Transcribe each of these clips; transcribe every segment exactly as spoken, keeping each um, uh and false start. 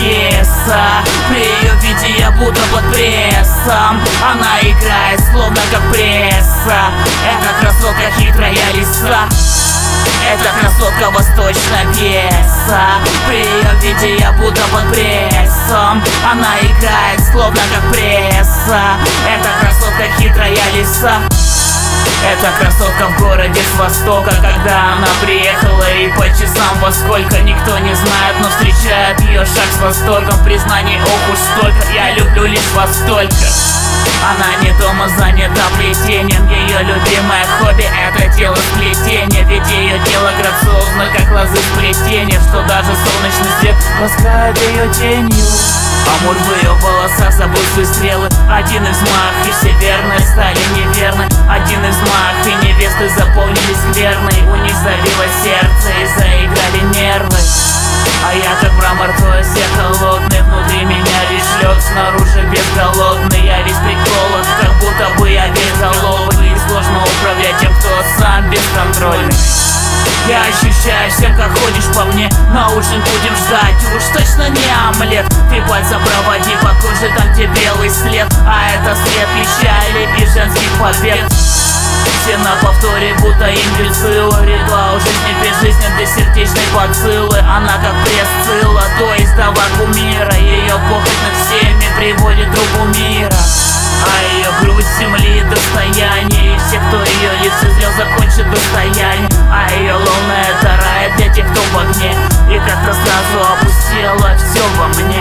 пьеса. При ее виде я будто под прессом. Она играет словно как пресса. Эта красотка хитрая лиса. Эта красотка восточная пьеса. При ее виде я будто под прессом. Она играет словно как пресса. Эта красотка хитрая лиса. Эта красотка в городе с востока. Когда она приехала и по часам во сколько, никто не знает, но встречает ее шаг с восторгом. Признаний ох уж столько, я люблю лишь вас столько. Она не дома занята плетением. Ее любимое хобби это телосплетение. Ведь ее тело грациозно, как лозы сплетения, что даже солнечный свет ласкает ее тенью. Амур в ее волосах забыл свои стрелы. Один из взмах и все верные стали неверны. Один из взмах и невесты заполнились скверной. У них забилось сердце и заиграли нервы. А я как мрамор, то есть я холодный. Внутри меня лишь лед, снаружи безголодный. Я весь приколот, как будто бы я безголовый. И сложно управлять тем, кто сам бесконтрольный. Я ощущаю всем, как ходишь по мне. На ужин будем ждать, уж точно не омлет. Ты пальцем проводи по коже, там где белый след. А это след печали и женских побед. Все на повторе, будто импульсы. Ритуал жизни безжизнен для сердечной бациллы. Она как пресцилла, то есть вдова кумира. Ее похоть над всеми приводит к другу мира. А ее грудь земли достояние. И все, кто ее лицезрел, слез закончит достояние. А ее луна это рай для тех, кто в огне. И как-то сразу опустела все во мне.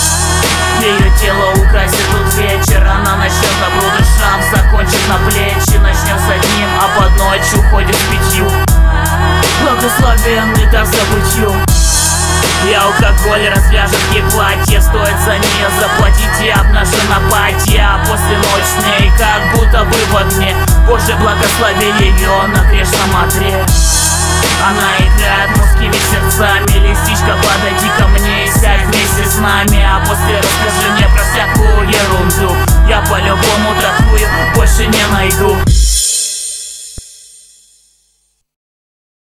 Ее тело украсит тут вечер. Она начнет на брудышам, закончит на плечи. Начнем с одним, а под ночь уходит с пятью. Благословенный дар забытью. Я алкоголь развяжет ей платье. Стоит за нее заплатить и обнажена патья. А после ночь с ней как будто бы в огне. Боже, благослови ее на грешном одре. Она играет мужскими сердцами. Лисичка, подойди ко мне и сядь вместе